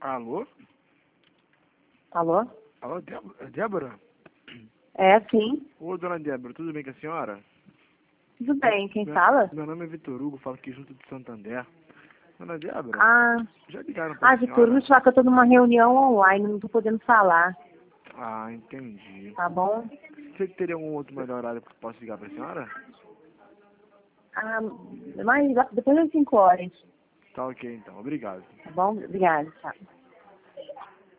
Alô? Alô? Alô, Débora? É, sim. Ô, dona Débora, tudo bem com a senhora? Tudo bem. Quem Meu, fala? meu nome é Vitor Hugo, falo aqui junto de Santander. Dona Débora, Ah, já ligaram pra Vitor, senhora? me falar que eu tô numa reunião online, não tô podendo falar, Ah, entendi. tá bom? Você teria algum outro melhor horário que eu possa ligar pra senhora? Ah, mas depois das 5 horas, Tá ok, então. Obrigado. tá bom? Obrigada, tchau.